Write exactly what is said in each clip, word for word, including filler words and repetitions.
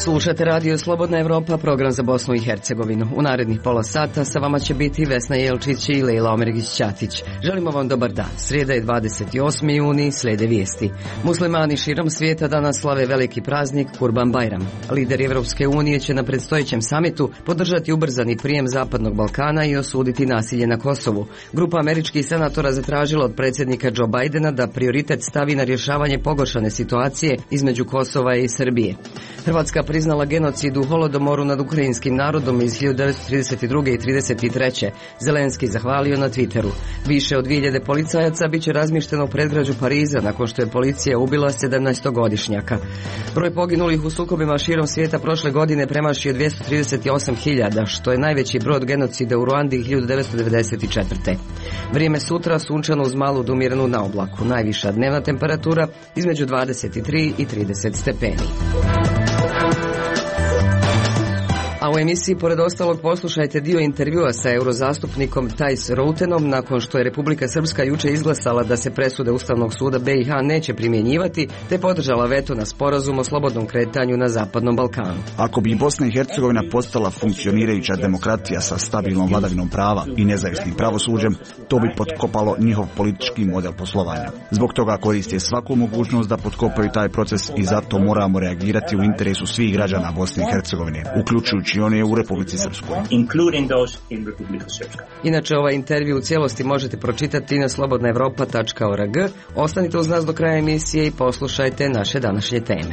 Slušate radio Slobodna Evropa, program za Bosnu i Hercegovinu. U narednih pola sata sa vama će biti Vesna Jelčić i Lejla Omeregić-Ćatić. Želimo vam dobar dan. Srijeda je dvadeset osmi juni, slijede vijesti. Muslimani širom svijeta danas slave veliki praznik Kurban Bajram. Lideri Evropske unije će na predstojećem samitu podržati ubrzani prijem Zapadnog Balkana i osuditi nasilje na Kosovu. Grupa američkih senatora zatražila od predsjednika Joe Bidena da prioritet stavi na rješavanje pogoršane situacije između Kosova i Srbije. Hrvatska priznala genocid u Holodomoru nad ukrajinskim narodom iz hiljadu devetsto trideset druge i trideset treće Zelenski zahvalio na Twitteru. Više od dvije hiljade policajaca bit će razmješteno u predgrađu Pariza nakon što je policija ubila sedamnaestogodišnjaka. Broj poginulih u sukobima širom svijeta prošle godine premašio dvjesto trideset osam hiljada, što je najveći broj od genocida u Ruandi hiljadu devetsto devedeset četvrte Vrijeme sutra sunčano uz malu umiranu na oblaku. Najviša dnevna temperatura između dvadeset tri i trideset stepeni. A u emisiji pored ostalog poslušajte dio intervjua sa eurozastupnikom Thijs Routenom nakon što je Republika Srpska jučer izglasala da se presude Ustavnog suda B i H neće primjenjivati, te podržala veto na sporazum o slobodnom kretanju na Zapadnom Balkanu. Ako bi Bosna i Hercegovina postala funkcionirajuća demokratija sa stabilnom vladavinom prava i nezavisnim pravosuđem, to bi potkopalo njihov politički model poslovanja. Zbog toga koriste svaku mogućnost da potkopaju taj proces i zato moramo reagirati u interesu svih građana Bosne i Hercegovine, uključujući i one u Republici Srpskoj. Inače, ovaj intervju u cijelosti možete pročitati na slobodna evropa tačka org. Ostanite uz nas do kraja emisije i poslušajte naše današnje teme.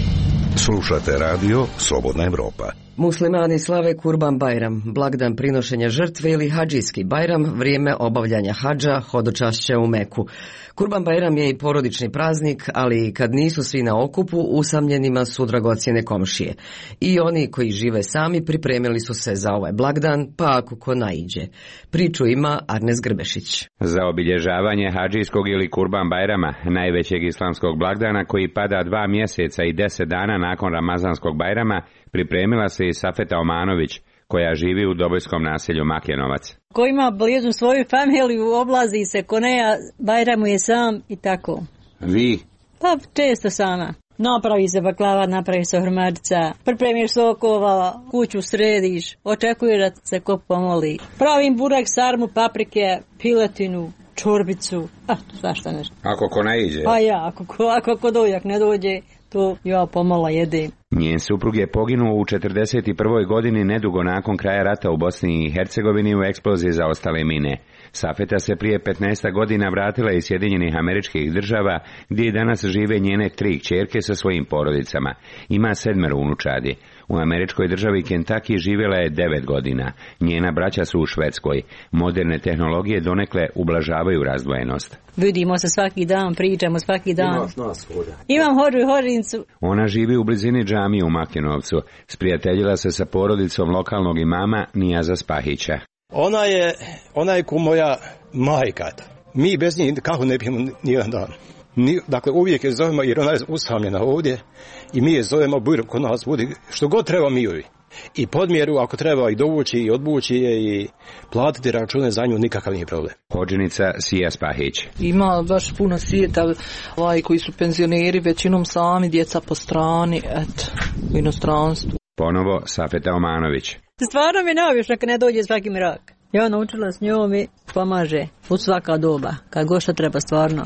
Slušate radio Slobodna Evropa. Muslimani slave Kurban Bajram, blagdan prinošenja žrtve ili hadžijski Bajram, vrijeme obavljanja hadža, hodočašća u Meku. Kurban Bajram je i porodični praznik, ali kad nisu svi na okupu, usamljenima su dragocjene komšije. I oni koji žive sami pripremili su se za ovaj blagdan, pa ako ko naiđe. Priču ima Arnes Grbešić. Za obilježavanje hadžijskog ili Kurban Bajrama, najvećeg islamskog blagdana koji pada dva mjeseca i deset dana nakon Ramazanskog Bajrama, pripremila se i Safeta Omanović, koja živi u Dobojskom naselju Makjenovac. Ko ima blizu svoju familiju, oblazi se, ko ne, Bajramu je sam i tako. Vi? Pa često sama. Napravi se baklava, napravi se hrmadica, pripremiš sokova, kuću središ, očekuješ da se ko pomoli. Pravim burak, sarmu, paprike, piletinu, čorbicu, a svašta nešto. Ako ko naiđe? Pa ja, ako ko, ako ko dođe, ako ne dođe, to ja pomalo jedem. Njen suprug je poginuo u četrdeset prvoj godini nedugo nakon kraja rata u Bosni i Hercegovini u eksploziji zaostale mine. Safeta se prije petnaest godina vratila iz Sjedinjenih Američkih Država, gdje danas žive njene tri kćerke sa svojim porodicama. Ima sedmero unučadi. U američkoj državi Kentucky živjela je devet godina. Njena braća su u Švedskoj. Moderne tehnologije donekle ublažavaju razdvojenost. Vidimo se svaki dan, pričamo svaki dan. Imam hođu i hođincu. Ona živi u blizini džamije u Makjenovcu. Sprijateljila se sa porodicom lokalnog imama Nijaza Spahića. Ona je, ona je ko moja majka. Mi bez nje kako ne bijemo nijedan dan. Ni, dakle, uvijek je zovemo jer ona je usamljena ovdje i mi je zovemo bujro kod nas budi što god treba mi joj. I podmjeru ako treba i dovući i odbući je i platiti račune za nju nikakav nije problem. Hođenica Sija Spahić. Ima baš puno svijeta ovaj, koji su penzioneri, većinom sami, djeca po strani, eto, u inostranstvu. Ponovo Safeta Omanović. Stvarno mi naviš neka ne dođe svaki mrak. Ja naučila s njom i pomaže u svaka doba, kad god što treba stvarno.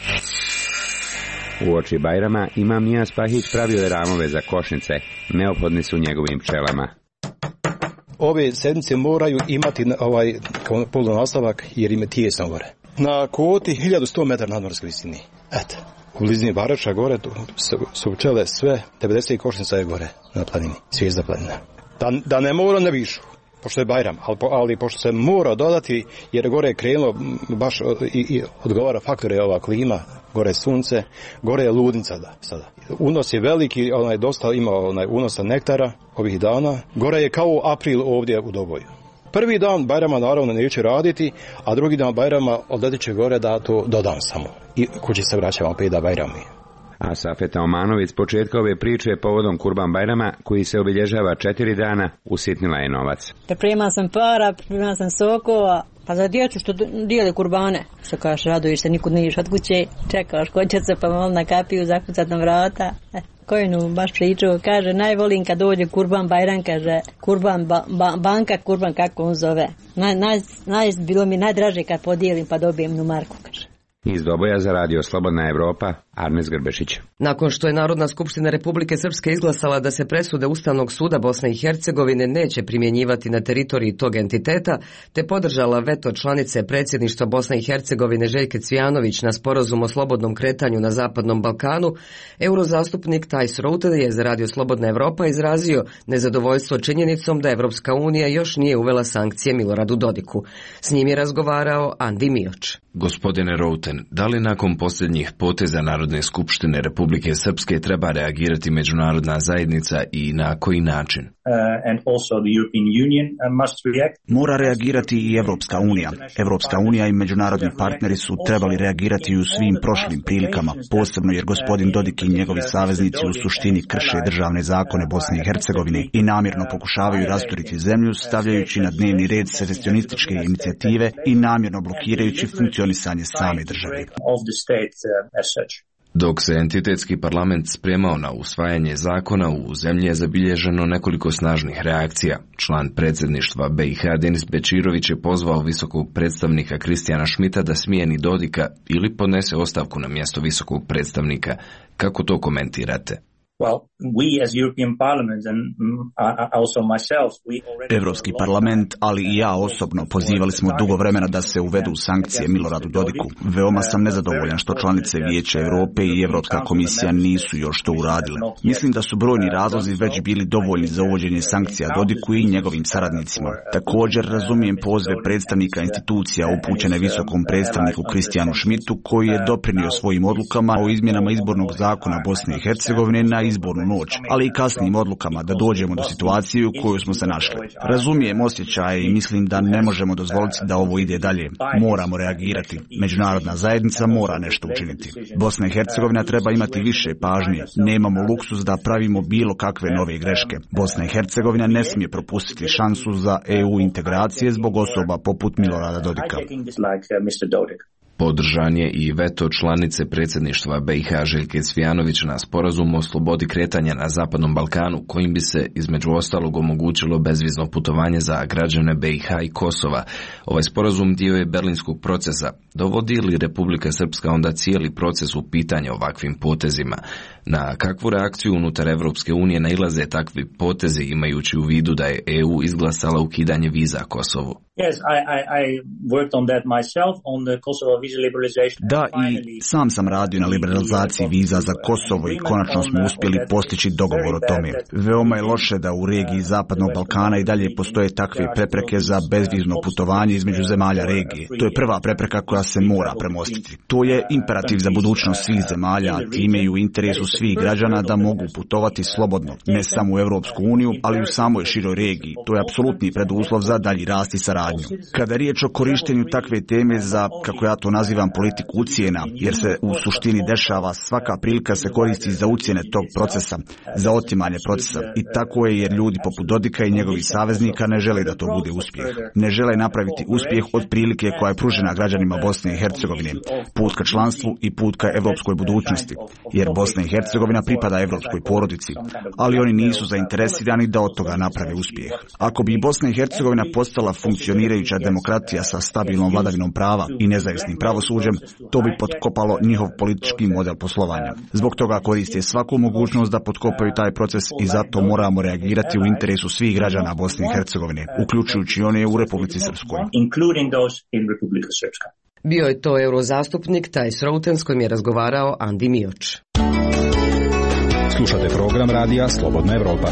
U oči Bajrama imam Nijaz Spahić pravio je ramove za košnice, neophodni su njegovim pčelama. Ove sedmice moraju imati ovaj polunastavak jer im je tijesno gore. Na kvoti hiljadu sto metara nadmorske visine. Eto, u blizini Barača gore tu su pčele sve, devedeset košnica je gore na planini, zvijezda planina. Da, da ne mora ne višu, pošto je Bajram, ali, ali pošto se mora dodati jer gore je krenulo baš i, i odgovara faktore ova klima, gore je sunce, gore je ludnica da, sada. Unos je veliki, onaj dosta ima onaj unosa nektara ovih dana. Gore je kao april ovdje u Doboju. Prvi dan Bajrama naravno neće raditi, a drugi dan Bajrama odletit će gore da to dodam samo. I kući se vraćamo opet da Bajrami. A Safeta Omanović s početka ove priče povodom Kurban Bajrama, koji se obilježava četiri dana, usitnila je novac. Priprema sam para, priprema sam sokova, pa za djecu što dijele kurbane. Što kažeš, raduješ se, nikud ne ideš od kuće, čekaš ko će se pa malo na kapiju, zakucat na vrata. Kojinu baš pričao, kaže, najvolim kad dođe Kurban Bajram, kaže, Kurban ba, ba, banka, Kurban kako on zove. Naj, naj, naj, bilo mi najdraže kad podijelim pa dobijem jednu marku, kaže. Iz Doboja za radio Slobodna Evropa, Arnes Grbešić. Nakon što je Narodna skupština Republike Srpske izglasala da se presude Ustavnog suda Bosne i Hercegovine neće primjenjivati na teritoriji tog entiteta, te podržala veto članice predsjedništva Bosne i Hercegovine Željke Cvijanović na sporazum o slobodnom kretanju na Zapadnom Balkanu, eurozastupnik Thijs Routen je za radio Slobodna Evropa izrazio nezadovoljstvo činjenicom da Evropska unija još nije uvela sankcije Miloradu Dodiku. S njim je razgovarao Andi Mioč. Gospodine Routen, da li nakon posljednjih poteza Narodne skupštine Republike Srpske treba reagirati međunarodna zajednica i na koji način? Mora reagirati i Evropska unija. Evropska unija i međunarodni partneri su trebali reagirati u svim prošlim prilikama, posebno jer gospodin Dodik i njegovi saveznici u suštini krše državne zakone Bosne i Hercegovine i namjerno pokušavaju rasturiti zemlju, stavljajući na dnevni red secesionističke inicijative i namjerno blokirajući funkcionisanje same države. Dok se entitetski parlament spremao na usvajanje zakona, u zemlji je zabilježeno nekoliko snažnih reakcija. Član predsjedništva B i H Denis Bečirović je pozvao visokog predstavnika Kristijana Šmita da smijeni Dodika ili podnese ostavku na mjesto visokog predstavnika. Kako to komentirate? Evropski parlament, ali i ja osobno pozivali smo dugo vremena da se uvedu sankcije Miloradu Dodiku. Veoma sam nezadovoljan što članice Vijeća Europe i Evropska komisija nisu još to uradile. Mislim da su brojni razlozi već bili dovoljni za uvođenje sankcija Dodiku i njegovim saradnicima. Također razumijem pozive predstavnika institucija upućene visokom predstavniku Kristijanu Šmitu, koji je doprinio svojim odlukama o izmjenama izbornog zakona Bosne i Hercegovine na izbornu noć, ali i kasnijim odlukama da dođemo do situacije u kojoj smo se našli. Razumijem osjećaje i mislim da ne možemo dozvoliti da ovo ide dalje. Moramo reagirati. Međunarodna zajednica mora nešto učiniti. Bosna i Hercegovina treba imati više pažnje. Nemamo luksuz da pravimo bilo kakve nove greške. Bosna i Hercegovina ne smije propustiti šansu za E U integracije zbog osoba poput Milorada Dodika. Podržan je i veto članice predsjedništva B i H Željke Cvijanović na sporazum o slobodi kretanja na Zapadnom Balkanu, kojim bi se između ostalog omogućilo bezvizno putovanje za građane B i H i Kosova. Ovaj sporazum dio je berlinskog procesa. Dovodi li Republika Srpska onda cijeli proces u pitanje ovakvim potezima? Na kakvu reakciju unutar Evropske unije nailaze takvi potezi, imajući u vidu da je E U izglasala ukidanje viza Kosovu? Da, i sam sam radio na liberalizaciji viza za Kosovo i konačno smo uspjeli postići dogovor o tome. Veoma je loše da u regiji Zapadnog Balkana i dalje postoje takve prepreke za bezvizno putovanje između zemalja regije. To je prva prepreka koja se mora premostiti. To je imperativ za budućnost svih zemalja, a time i u interesu svih građana da mogu putovati slobodno, ne samo u Europsku uniju, ali i u samoj široj regiji. To je apsolutni preduslov za dalji rast i saradnju. Kada je riječ o korištenju takve teme za, kako ja to nazivam, politiku ucjena, jer se u suštini dešava, svaka prilika se koristi za ucjene tog procesa, za otimanje procesa. I tako je jer ljudi poput Dodika i njegovih saveznika ne žele da to bude uspjeh. Ne žele napraviti uspjeh od prilike koja je pružena građanima Bosne i Hercegovine, put ka članstvu i put ka evropskoj budućnosti, jer Bosna i Hercegovina pripada evropskoj porodici, ali oni nisu zainteresirani da od toga naprave uspjeh. Ako bi Bosna i Hercegovina postala funkcionirajuća demokratija sa stabilnom vladavinom prava i nezavisnim pravosuđem, to bi potkopalo njihov politički model poslovanja. Zbog toga koriste svaku mogućnost da potkopaju taj proces i zato moramo reagirati u interesu svih građana Bosne i Hercegovine, uključujući one u Republici Srpskoj. Bio je to eurozastupnik Thijs Routen s kojim je razgovarao Andi Mioč. Slušate program radija Slobodna Evropa.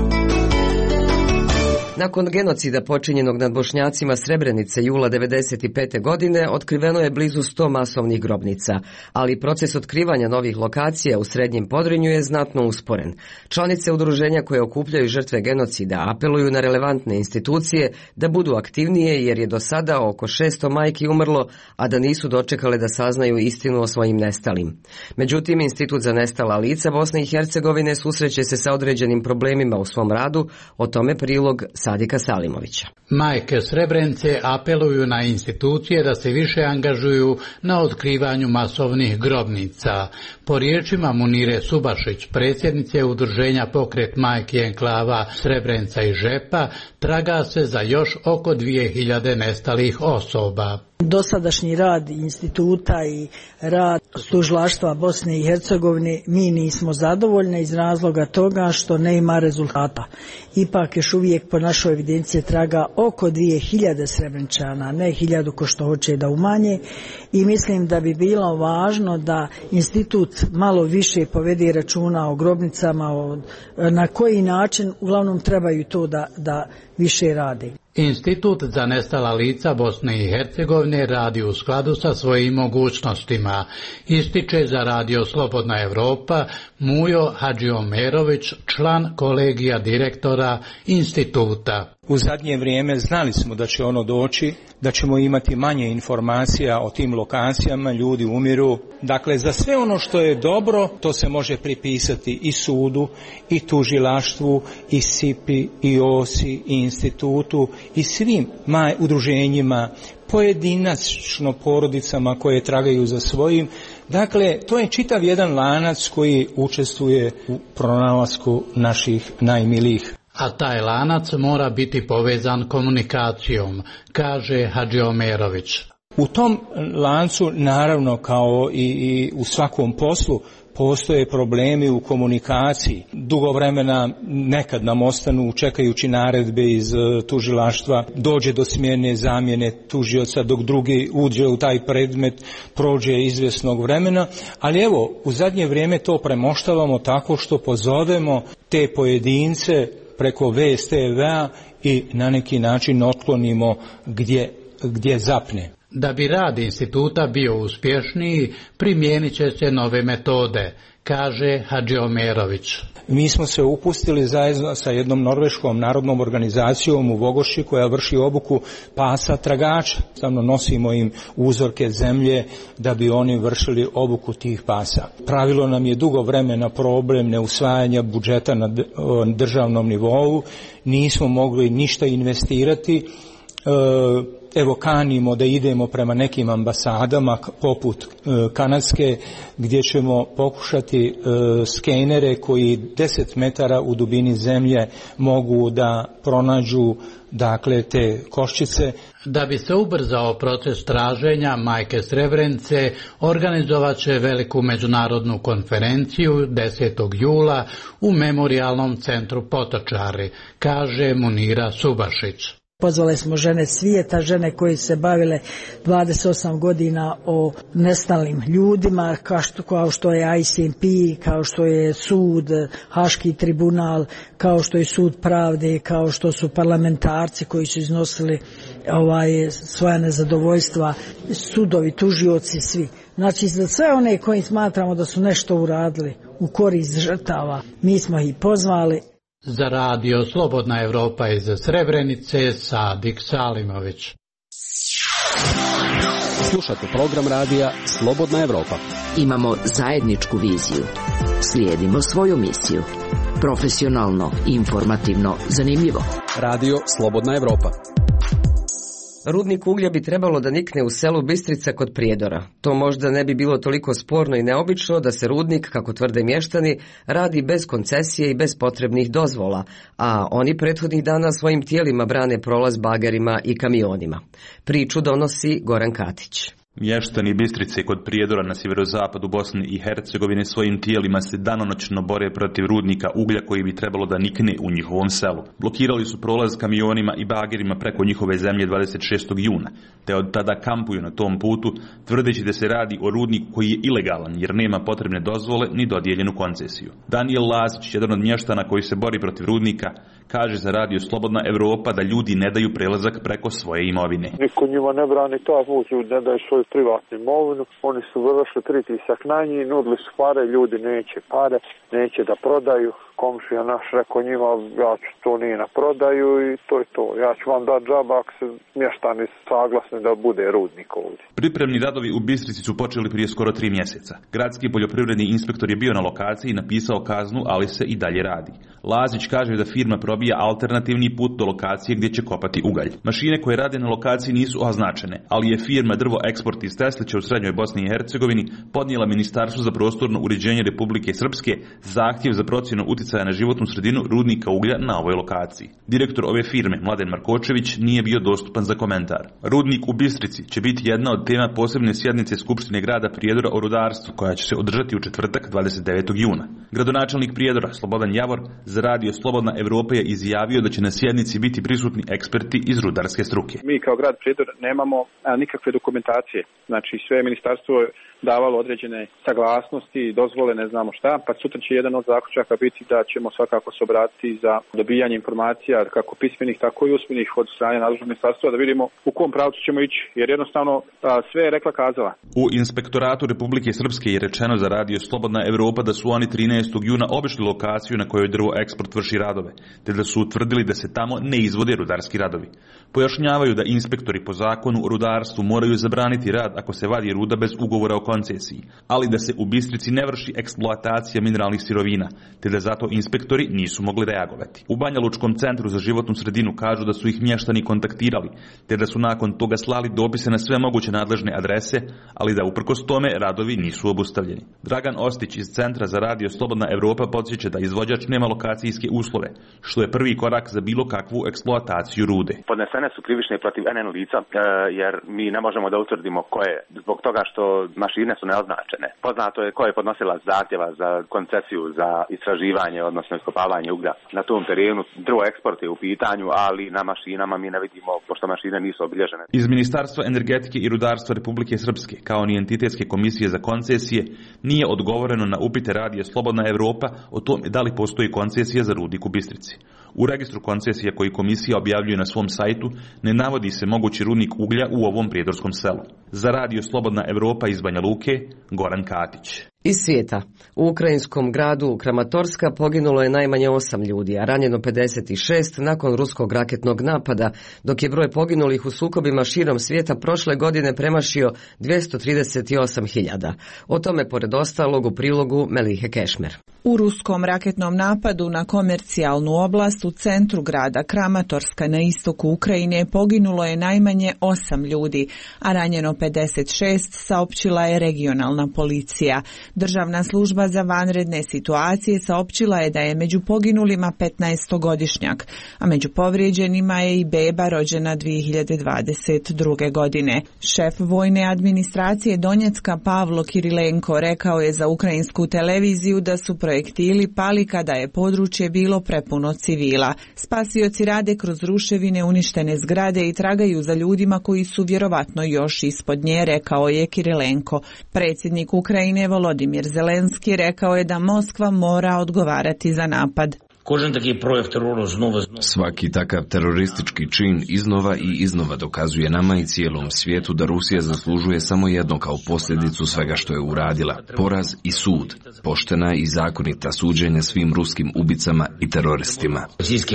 Nakon genocida počinjenog nad Bošnjacima Srebrenice jula devedeset pete. godine otkriveno je blizu sto masovnih grobnica, ali proces otkrivanja novih lokacija u Srednjem Podrinju je znatno usporen. Članice udruženja koje okupljaju žrtve genocida apeluju na relevantne institucije da budu aktivnije jer je do sada oko šesto majki umrlo, a da nisu dočekale da saznaju istinu o svojim nestalim. Međutim, Institut za nestala lica Bosne i Hercegovine susreće se sa određenim problemima u svom radu, o tome prilog Sadika Salimovića. Majke Srebrenice apeluju na institucije da se više angažuju na otkrivanju masovnih grobnica. Po riječima Munire Subašić, predsjednice udruženja Pokret majki enklava Srebrenica i Žepa, traga se za još oko dvije hiljade nestalih osoba. Dosadašnji rad instituta i rad tužilaštva Bosne i Hercegovine mi nismo zadovoljni iz razloga toga što ne ima rezultata. Ipak još uvijek po našoj evidenciji traga oko dvije hiljade Srebreničana, ne hiljadu ko što hoće da umanje, i mislim da bi bilo važno da institut malo više povede računa o grobnicama, o, na koji način uglavnom trebaju to da, da više radi. Institut za nestala lica Bosne i Hercegovine radi u skladu sa svojim mogućnostima, ističe za Radio Slobodna Evropa Mujo Hadžiomerović, član kolegija direktora instituta. U zadnje vrijeme znali smo da će ono doći, da ćemo imati manje informacija o tim lokacijama, ljudi umiru. Dakle, za sve ono što je dobro, to se može pripisati i sudu, i tužilaštvu, i S I P-i, i O S I, i institutu, i svim maj, udruženjima, pojedinačno porodicama koje tragaju za svojim. Dakle, to je čitav jedan lanac koji učestvuje u pronalasku naših najmilijih. A taj lanac mora biti povezan komunikacijom, kaže Hadžiomerović. U tom lancu, naravno, kao i, i u svakom poslu, postoje problemi u komunikaciji. Dugo vremena nekad nam ostanu čekajući naredbe iz tužilaštva, dođe do smjene zamjene tužioca dok drugi uđe u taj predmet, prođe izvjesnog vremena, ali evo, u zadnje vrijeme to premoštavamo tako što pozovemo te pojedince preko V S T V-a i na neki način otklonimo gdje, gdje zapne. Da bi rad instituta bio uspješniji, primijenit će se nove metode, kaže Hadžiomerović. Mi smo se upustili zajedno sa jednom norveškom narodnom organizacijom u Vogoši koja vrši obuku pasa tragača. Samo nosimo im uzorke zemlje da bi oni vršili obuku tih pasa. Pravilo nam je dugo vremena problem neusvajanja budžeta na državnom nivou. Nismo mogli ništa investirati. Evo, kanimo da idemo prema nekim ambasadama poput kanadske gdje ćemo pokušati skenere koji deset metara u dubini zemlje mogu da pronađu dakle te koščice. Da bi se ubrzao proces traženja, majke Srebrenice organizovat će veliku međunarodnu konferenciju desetog jula u Memorijalnom centru Potočari, kaže Munira Subašić. Pozvali smo žene svijeta, žene koje se bavile dvadeset osam godina o nestalim ljudima, kao što, kao što je I C M P, kao što je sud, Haški tribunal, kao što je sud pravde, kao što su parlamentarci koji su iznosili ovaj, svoja nezadovoljstva, sudovi, tužioci, svi. Znači, za sve one koji smatramo da su nešto uradili u korist žrtava, mi smo ih pozvali. Za Radio Slobodna Evropa iz Srebrenice, Sadik Salimović. Slušate program radija Slobodna Evropa. Imamo zajedničku viziju. Slijedimo svoju misiju. Profesionalno, informativno, zanimljivo. Radio Slobodna Evropa. Rudnik uglja bi trebalo da nikne u selu Bistrica kod Prijedora. To možda ne bi bilo toliko sporno i neobično da se rudnik, kako tvrde mještani, radi bez koncesije i bez potrebnih dozvola, a oni prethodnih dana svojim tijelima brane prolaz bagerima i kamionima. Priču donosi Goran Katić. Mještani Bistrice kod Prijedora na sjeverozapadu Bosne i Hercegovine svojim tijelima se danonoćno bore protiv rudnika uglja koji bi trebalo da nikne u njihovom selu. Blokirali su prolaz kamionima i bagerima preko njihove zemlje dvadeset šestog juna, te od tada kampuju na tom putu, tvrdeći da se radi o rudniku koji je ilegalan jer nema potrebne dozvole ni dodijeljenu koncesiju. Daniel Lazić, jedan od mještana koji se bori protiv rudnika, kaže za Radio Slobodna Evropa da ljudi ne daju prelazak preko svoje imovine. Niko njima ne brani ta put, ljudi ne daju svoj svoju privatnu imovinu, oni su vršili pritisak na njih, nudili su pare, ljudi neće pare, neće da prodaju. Komšija naš rekao njima, ja ću to nije na prodaju i to je to. Ja ću vam dati džaba ako se mještani saglasni da bude rudnik ovdje. Pripremni radovi u Bistrici su počeli prije skoro tri mjeseca. Gradski poljoprivredni inspektor je bio na lokaciji i napisao kaznu, ali se i dalje radi. Lazić kaže da firma probija alternativni put do lokacije gdje će kopati ugalj. Mašine koje rade na lokaciji nisu označene, ali je firma Drvo Eksport iz Teslića u srednjoj Bosni i Hercegovini podnijela Ministarstvu za prostorno uređenje Republike Srpske zahtjev za procjenu utjecaja na životnu sredinu rudnika uglja na ovoj lokaciji. Direktor ove firme, Mladen Markočević, nije bio dostupan za komentar. Rudnik u Bistrici će biti jedna od tema posebne sjednice Skupštine grada Prijedora o rudarstvu, koja će se održati u četvrtak dvadeset devetog juna. Gradonačelnik Prijedora, Slobodan Javor, za radio Slobodna Evropa je izjavio da će na sjednici biti prisutni eksperti iz rudarske struke. Mi kao grad Prijedor nemamo a, nikakve dokumentacije. Znači sve ministarstvo je davalo određene saglasnosti, dozvole, ne znamo šta, pa sutra će jedan od zaključaka biti da ćemo svakako se obratiti za dobijanje informacija kako pismenih, tako i usmenih od strane nadležnog ministarstva da vidimo u kom pravcu ćemo ići, jer jednostavno a, sve je rekla kazala. U Inspektoratu Republike Srpske je rečeno za radio Slobodna Evropa da su oni trinaestog juna obišli lokaciju na kojoj Drvo Eksport vrši radove, te da su utvrdili da se tamo ne izvode rudarski radovi. Pojašnjavaju da inspektori po zakonu o rudarstvu moraju zabraniti rad ako se vadi ruda bez ugovora o koncesiji, ali da se u Bistrici ne vrši eksploatacija mineralnih sirovina, te da zato inspektori nisu mogli reagovati. U Banja Lučkom centru za životnu sredinu kažu da su ih mještani kontaktirali, te da su nakon toga slali dopise na sve moguće nadležne adrese, ali da uprkos tome radovi nisu obustavljeni. Dragan Ostić iz Centra za radio Slobodna Evropa podsjeća da izvođač nema lokacijske uslove, što je prvi korak za bilo kakvu eksploataciju rude. Podnesene su krivične protiv N N lica, jer mi ne možemo da utvrdimo ko je, zbog toga što mašine su neoznačene. Poznato je ko je podnosilac zahtjeva za koncesiju za istraživanje, odnosno iskopavanje uglja. Na tom terenu Drvo Eksport je u pitanju, ali na mašinama mi ne vidimo, pošto mašine nisu obilježene. Iz Ministarstva energetike i rudarstva Republike Srpske, kao ni entitetske komisije za koncesije, nije odgovoreno na upite radija Slobodna Evropa o tome da li postoji koncesija za rudnik u Bistrici. U registru koncesija koji komisija objavljuje na svom sajtu ne navodi se mogući rudnik uglja u ovom prijedorskom selu. Za radio Slobodna Evropa iz Banja Luke, Goran Katić. Iz svijeta. U ukrajinskom gradu Kramatorska poginulo je najmanje osam ljudi, a ranjeno pedeset šest nakon ruskog raketnog napada, dok je broj poginulih u sukobima širom svijeta prošle godine premašio dvjesto trideset osam hiljada. O tome, pored ostalog, u prilogu Melihe Kešmer. U ruskom raketnom napadu na komercijalnu oblast u centru grada Kramatorska na istoku Ukrajine poginulo je najmanje osam ljudi, a ranjeno pedeset šest, saopćila je regionalna policija. Državna služba za vanredne situacije saopćila je da je među poginulima petnaestogodišnjak, a među povrijeđenima je i beba rođena dvije hiljade dvadeset druge. godine. Šef vojne administracije Donjecka Pavlo Kirilenko rekao je za ukrajinsku televiziju da su projektili pali kada je područje bilo prepuno civila. Spasioci rade kroz ruševine uništene zgrade i tragaju za ljudima koji su vjerovatno još ispod nje, rekao je Kirilenko. Predsjednik Ukrajine Volodimir Zelenski rekao je da Moskva mora odgovarati za napad. Svaki takav teroristički čin iznova i iznova dokazuje nama i cijelom svijetu da Rusija zaslužuje samo jedno kao posljedicu svega što je uradila. Poraz i sud, poštena i zakonita suđenja svim ruskim ubicama i teroristima.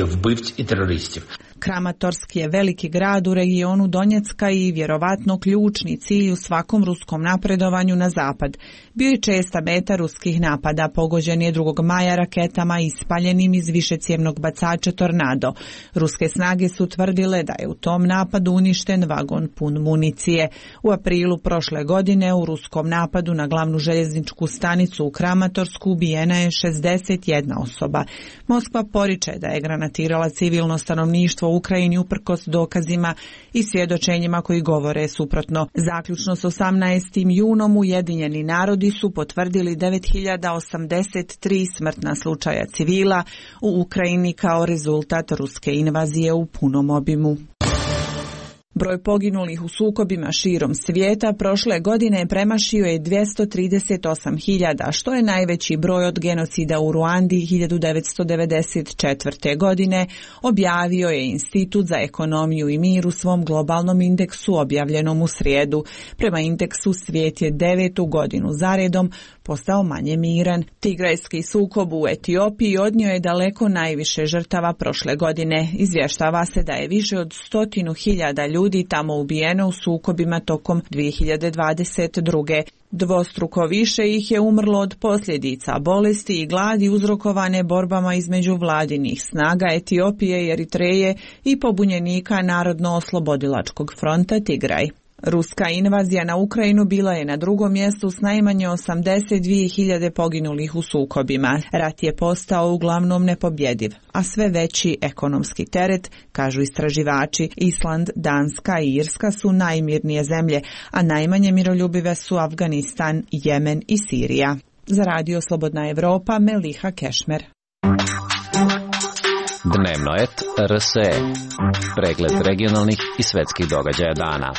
Kramatorsk je veliki grad u regionu Donjecka i vjerovatno ključni cilj u svakom ruskom napredovanju na zapad. Bio je česta meta ruskih napada, pogođen je drugog maja raketama ispaljenim iz višecjevnog bacača Tornado. Ruske snage su tvrdile da je u tom napadu uništen vagon pun municije. U aprilu prošle godine u ruskom napadu na glavnu željezničku stanicu u Kramatorsku ubijena je šezdeset jedna osoba. Moskva poriče da je granatirala civilno stanovništvo u Ukrajini uprkos dokazima i svjedočenjima koji govore suprotno. Zaključno s osamnaestim junom Ujedinjeni narodi su potvrdili devet hiljada osamdeset tri smrtna slučaja civila u Ukrajini kao rezultat ruske invazije u punom obimu. Broj poginulih u sukobima širom svijeta prošle godine premašio je dvjesto trideset osam hiljada, što je najveći broj od genocida u Ruandi hiljadu devetsto devedeset četvrte. godine, objavio je Institut za ekonomiju i mir u svom globalnom indeksu objavljenom u srijedu. Prema indeksu svijet je devetu godinu zaredom postao manje miran. Tigrajski sukob u Etiopiji odnio je daleko najviše žrtava prošle godine. Izvještava se da je više od stotinu hiljada ljudi tamo ubijeno u sukobima tokom dvije hiljade dvadeset druge. Dvostruko više ih je umrlo od posljedica bolesti i gladi uzrokovane borbama između vladinih snaga Etiopije i Eritreje i pobunjenika Narodno-oslobodilačkog fronta Tigraj. Ruska invazija na Ukrajinu bila je na drugom mjestu s najmanje osamdeset dvije hiljade poginulih u sukobima. Rat je postao uglavnom nepobjediv, a sve veći ekonomski teret, kažu istraživači. Island, Danska i Irska su najmirnije zemlje, a najmanje miroljubive su Afganistan, Jemen i Sirija. Za Radio Slobodna Evropa, Meliha Kešmer. Dnevno et R S E. Pregled regionalnih i svetskih događaja dana.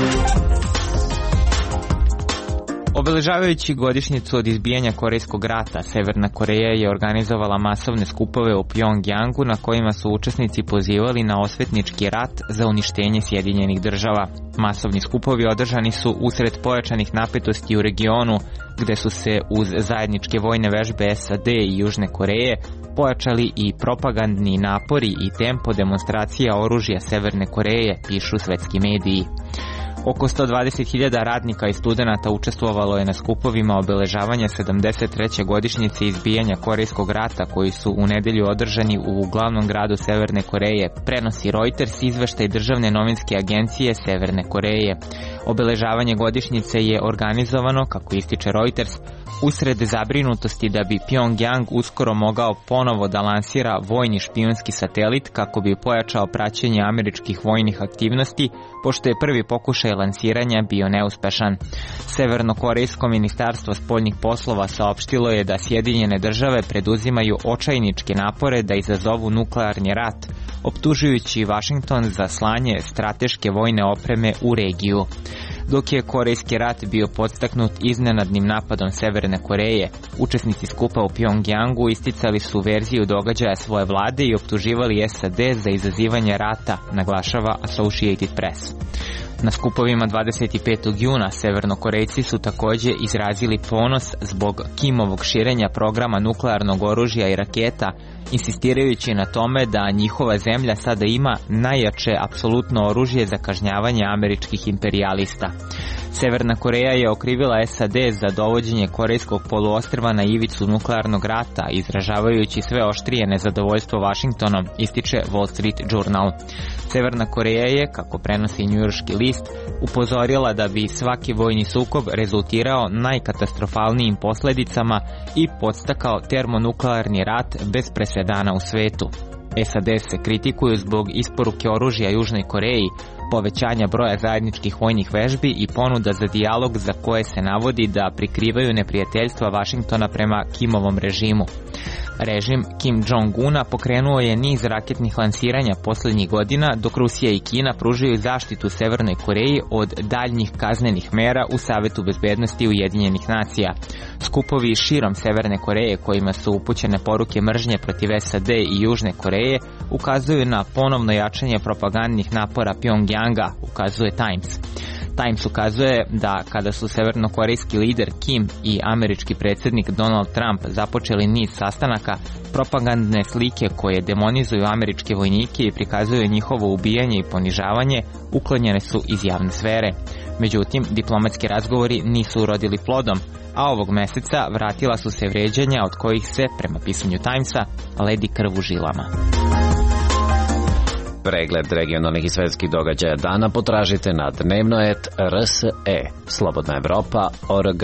Obeležavajući godišnjicu od izbijanja Korejskog rata, Severna Koreja je organizovala masovne skupove u Pjongjangu na kojima su učesnici pozivali na osvetnički rat za uništenje Sjedinjenih država. Masovni skupovi održani su usred pojačanih napetosti u regionu, gde su se uz zajedničke vojne vežbe S A D i Južne Koreje pojačali i propagandni napori i tempo demonstracija oružja Severne Koreje, pišu svetski mediji. Oko sto dvadeset hiljada radnika i studenata učestvovalo je na skupovima obeležavanja sedamdeset treće godišnjice izbijanja Korejskog rata koji su u nedelju održani u glavnom gradu Severne Koreje, prenosi Reuters izveštaj državne novinske agencije Severne Koreje. Obeležavanje godišnjice je organizovano, kako ističe Reuters, usred zabrinutosti da bi Pjongjang uskoro mogao ponovo da lansira vojni špijunski satelit kako bi pojačao praćenje američkih vojnih aktivnosti, pošto je prvi pokušaj lansiranja bio neuspešan. Severnokorejsko ministarstvo spoljnih poslova saopštilo je da Sjedinjene države preduzimaju očajničke napore da izazovu nuklearni rat, optužujući Vašington za slanje strateške vojne opreme u regiju. Dok je Korejski rat bio podstaknut iznenadnim napadom Severne Koreje, učesnici skupa u Pjongjangu isticali su verziju događaja svoje vlade i optuživali S A D za izazivanje rata, naglašava Associated Press. Na skupovima dvadeset petog juna Severnokorejci su također izrazili ponos zbog Kimovog širenja programa nuklearnog oružja i raketa, insistirajući na tome da njihova zemlja sada ima najjače apsolutno oružje za kažnjavanje američkih imperijalista. Severna Koreja je okrivila S A D za dovođenje Korejskog poluostrva na ivicu nuklearnog rata, izražavajući sve oštrije nezadovoljstvo Vašingtonom, ističe Wall Street Journal. Severna Koreja je, kako prenosi njujorški list, upozorila da bi svaki vojni sukob rezultirao najkatastrofalnijim posljedicama i podstakao termonuklearni rat bez presedana u svetu. S A D se kritikuju zbog isporuke oružja Južnoj Koreji, povećanja broja zajedničkih vojnih vežbi i ponuda za dijalog za koje se navodi da prikrivaju neprijateljstva Vašingtona prema Kimovom režimu. Režim Kim Jong-una pokrenuo je niz raketnih lansiranja posljednjih godina, dok Rusija i Kina pružaju zaštitu Severnoj Koreji od daljnjih kaznenih mera u Savetu bezbednosti Ujedinjenih nacija. Skupovi širom Severne Koreje kojima su upućene poruke mržnje protiv S A D i Južne Koreje ukazuju na ponovno jačanje propagandnih napora Pjongjanga, ukazuje Times. Times ukazuje da kada su severnokorejski lider Kim i američki predsjednik Donald Trump započeli niz sastanaka, propagandne slike koje demonizuju američke vojnike i prikazuju njihovo ubijanje i ponižavanje uklonjene su iz javne sfere. Međutim, diplomatski razgovori nisu urodili plodom, a ovog meseca vratila su se vrijeđanja od kojih se, prema pisanju Timesa, ledi krv u žilama. Pregled regionalnih i svetskih događaja dana potražite na dnevno et R S E, Slobodna Evropa, O R G.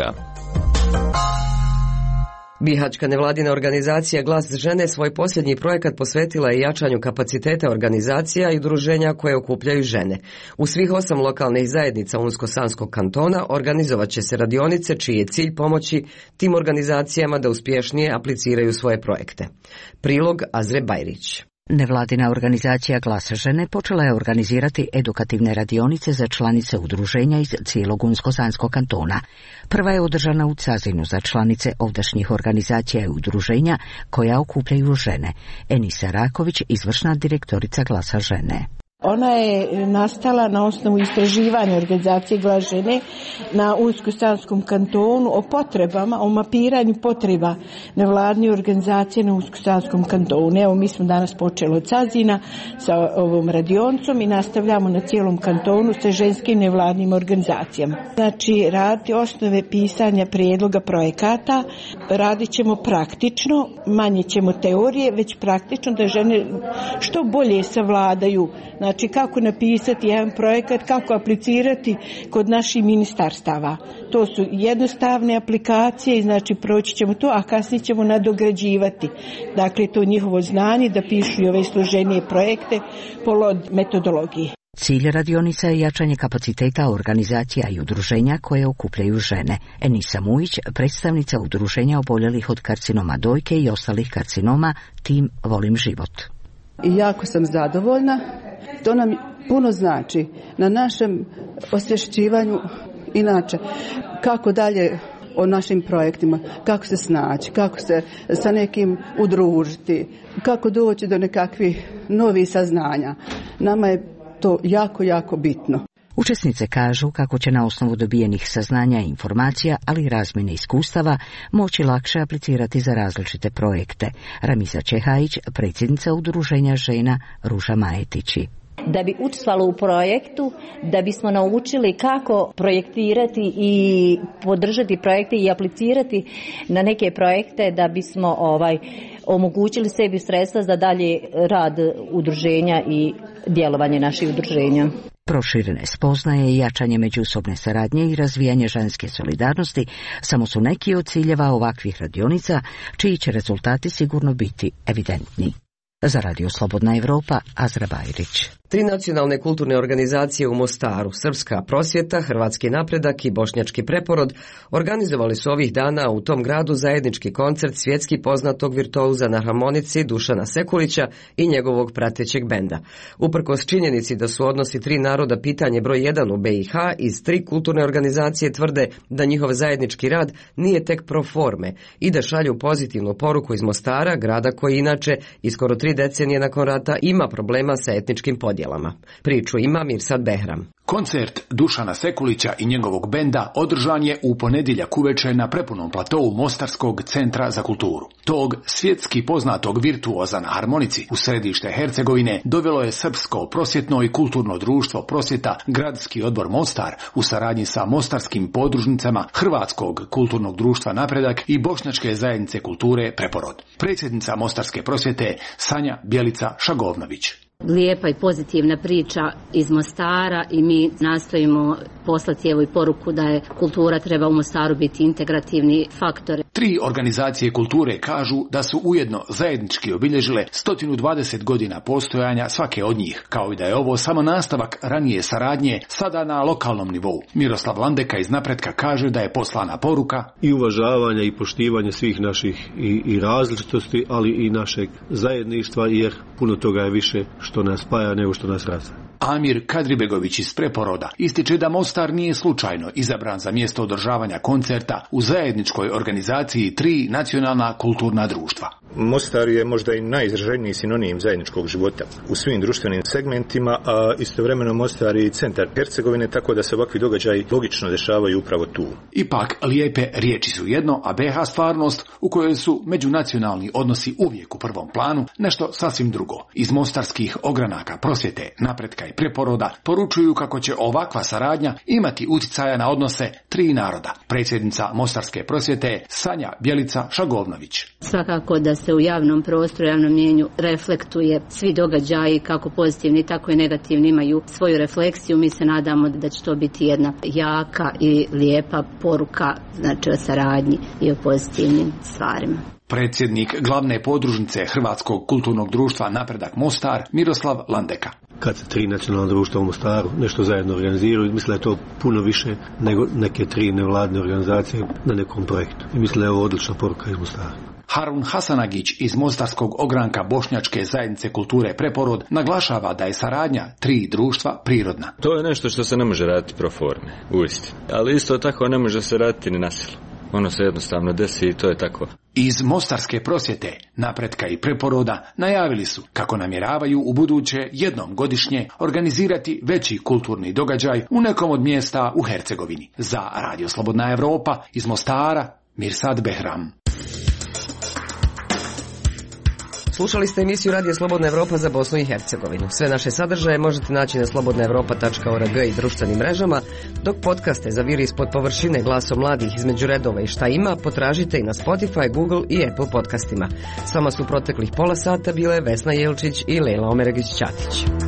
Bihaćka nevladina organizacija Glas žene svoj posljednji projekat posvetila je jačanju kapaciteta organizacija i udruženja koje okupljaju žene. U svih osam lokalnih zajednica Unsko-Sanskog kantona organizovat će se radionice čiji je cilj pomoći tim organizacijama da uspješnije apliciraju svoje projekte. Prilog Azre Bajrić. Nevladina organizacija Glas žene počela je organizirati edukativne radionice za članice udruženja iz cijelog Unsko-Sanskog kantona. Prva je održana u Cazinu za članice ovdašnjih organizacija i udruženja koja okupljaju žene. Enisa Raković, izvršna direktorica Glasa žene. Ona je nastala na osnovu istraživanja organizacije Glas žene na Unsko-Sanskom kantonu o potrebama, o mapiranju potreba nevladne organizacije na Unsko-Sanskom kantonu. Evo, mi smo danas počeli od Cazina sa ovom radionicom i nastavljamo na cijelom kantonu sa ženskim nevladnim organizacijama. Znači, raditi osnove pisanja prijedloga projekata, radit ćemo praktično, manje ćemo teorije, već praktično da žene što bolje savladaju. Znači, kako napisati jedan projekat, kako aplicirati kod naših ministarstava. To su jednostavne aplikacije i znači proći ćemo to, a kasnije ćemo nadograđivati. Dakle, to njihovo znanje da pišu i ove složenije projekte po metodologiji. Cilj radionica je jačanje kapaciteta organizacija i udruženja koje okupljaju žene. Enisa Mujić, predstavnica udruženja oboljelih od karcinoma dojke i ostalih karcinoma, tim Volim život. I jako sam zadovoljna. To nam puno znači na našem osvješćivanju, inače kako dalje o našim projektima, kako se snaći, kako se sa nekim udružiti, kako doći do nekakvih novih saznanja. Nama je to jako, jako bitno. Učesnice kažu kako će na osnovu dobijenih saznanja i informacija, ali i razmjene iskustava, moći lakše aplicirati za različite projekte. Ramiza Čehajić, predsjednica udruženja žena Ruža Majetići. Da bi učestvovali u projektu, da bismo naučili kako projektirati i podržati projekte i aplicirati na neke projekte, da bismo ovaj omogućili sebi sredstva za dalje rad udruženja i djelovanje naših udruženja. Proširene spoznaje i jačanje međusobne saradnje i razvijanje ženske solidarnosti samo su neki od ciljeva ovakvih radionica, čiji će rezultati sigurno biti evidentni. Za Radio Slobodna Evropa, Azra Bajrić. Tri nacionalne kulturne organizacije u Mostaru, Srpska prosvjeta, Hrvatski napredak i Bošnjački preporod, organizovali su ovih dana u tom gradu zajednički koncert svjetski poznatog virtuoza na harmonici Dušana Sekulića i njegovog pratećeg benda. Uprkos činjenici da su odnosi tri naroda pitanje broj jedan u B i H, iz tri kulturne organizacije tvrde da njihov zajednički rad nije tek pro forme i da šalju pozitivnu poruku iz Mostara, grada koji inače i skoro tri decenije nakon rata ima problema sa etničkim podjelama. Priču ima Mirsad Behram. Koncert Dušana Sekulića i njegovog benda održan je u ponedjeljak uveče na prepunom platovu Mostarskog centra za kulturu. Tog svjetski poznatog virtuoza na harmonici u središte Hercegovine dovelo je Srpsko prosvjetno i kulturno društvo prosvjeta Gradski odbor Mostar u saradnji sa mostarskim podružnicama Hrvatskog kulturnog društva Napredak i Bošnjačke zajednice kulture Preporod. Predsjednica Mostarske prosvjete Sanja Bjelica Šagovnović. Lijepa i pozitivna priča iz Mostara i mi nastojimo poslati evo i poruku da je kultura treba u Mostaru biti integrativni faktor. Tri organizacije kulture kažu da su ujedno zajednički obilježile sto dvadeset godina postojanja svake od njih, kao i da je ovo samo nastavak ranije saradnje sada na lokalnom nivou. Miroslav Landeka iz Napretka kaže da je poslana poruka i uvažavanja i poštivanja svih naših i, i različitosti, ali i našeg zajedništva, jer puno toga je više što nas spaja nego što nas razdvaja. Amir Kadribegović iz Preporoda ističe da Mostar nije slučajno izabran za mjesto održavanja koncerta u zajedničkoj organizaciji tri nacionalna kulturna društva. Mostar je možda i najizraženiji sinonim zajedničkog života u svim društvenim segmentima, a istovremeno Mostar je i centar Hercegovine, tako da se ovakvi događaji logično dešavaju upravo tu. Ipak lijepe riječi su jedno, a B H stvarnost u kojoj su međunacionalni odnosi uvijek u prvom planu nešto sasvim drugo. Iz mostarskih ogranaka prosvjete, Napretka i Preporoda poručuju kako će ovakva saradnja imati utjecaja na odnose tri naroda. Predsjednica Mostarske prosvjete Sanja Bjelica Šagovnović. Svakako da se u javnom prostoru, javnom mnijenju reflektuje svi događaji, kako pozitivni tako i negativni imaju svoju refleksiju. Mi se nadamo da će to biti jedna jaka i lijepa poruka, znači o saradnji i o pozitivnim stvarima. Predsjednik glavne podružnice Hrvatskog kulturnog društva Napredak Mostar Miroslav Landeka. Kad se tri nacionalna društva u Mostaru nešto zajedno organiziraju, mislim da je to puno više nego neke tri nevladne organizacije na nekom projektu. I mislim da je ovo odlična poruka iz Mostara. Harun Hasanagić iz Mostarskog ogranka Bošnjačke zajednice kulture Preporod naglašava da je saradnja tri društva prirodna. To je nešto što se ne može raditi pro forme, uistinu. Ali isto tako ne može se raditi ni na silu. Ono se jednostavno desi i to je tako. Iz Mostarske prosvjete, Napretka i Preporoda najavili su kako namjeravaju u buduće jednom godišnje organizirati veći kulturni događaj u nekom od mjesta u Hercegovini. Za Radio Slobodna Evropa iz Mostara, Mirsad Behram. Slušali ste emisiju Radio Slobodna Evropa za Bosnu i Hercegovinu. Sve naše sadržaje možete naći na slobodna evropa tačka org i društvenim mrežama, dok podcaste za Vir ispod površine, Glasom mladih, Između redova i Šta ima potražite i na Spotify, Google i Apple podcastima. S vama su proteklih pola sata bile Vesna Jelčić i Lejla Omeregić-Ćatić.